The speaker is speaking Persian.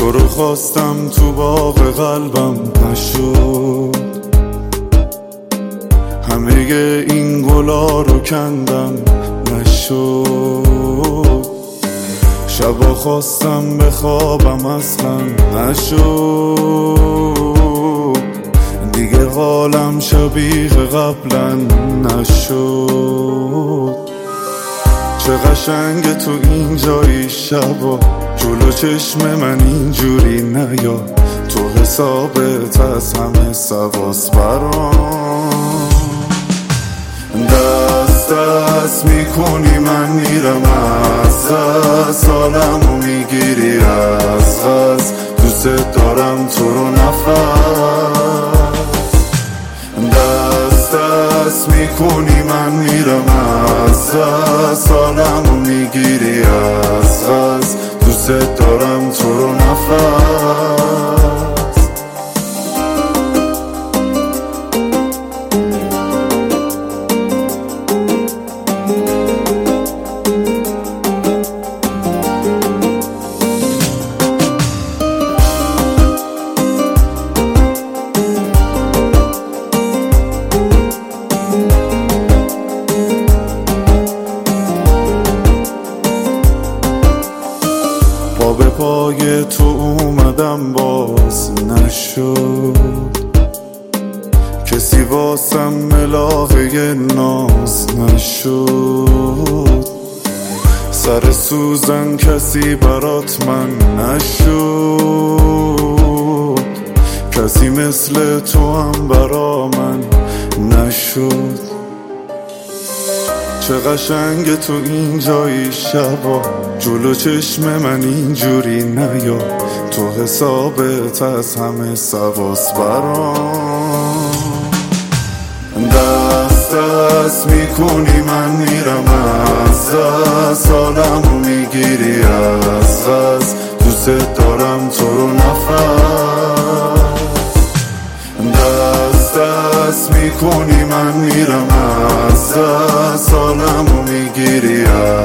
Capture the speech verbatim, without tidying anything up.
تو رو خواستم تو باغ قلبم نشد، همه این گلا رو کندم نشد، شبا خواستم بخوابم اصلا نشد، دیگه حالم شبیه قبلا نشد. چه قشنگ تو این جایی شبا، جلو چشم من اینجوری نیا، تو حسابت از همه سواس برام. دست دست میکنی من میرم از دست، حالمو میگیری از غز، دوست دارم تو رو نفس. دست دست میکنی من میرم از دست، حالمو میگیری از غز، دوست دارم تو رو نفس. به پای تو اومدم باز نشد، کسی واسم ملاقه ناز نشد، سر سوزن کسی برات من نشد، کسی مثل تو هم برا من نشد. چه قشنگ تو این جایی شبا، جلو چشم من اینجوری نیا، تو حسابت از همه سواس برام. دست دست میکنی من میرم از دست، حالمو میگیری از غز، دوست دارم تو رو نفس. دست دست میکنی من میرم از دست، حالمو میگیری از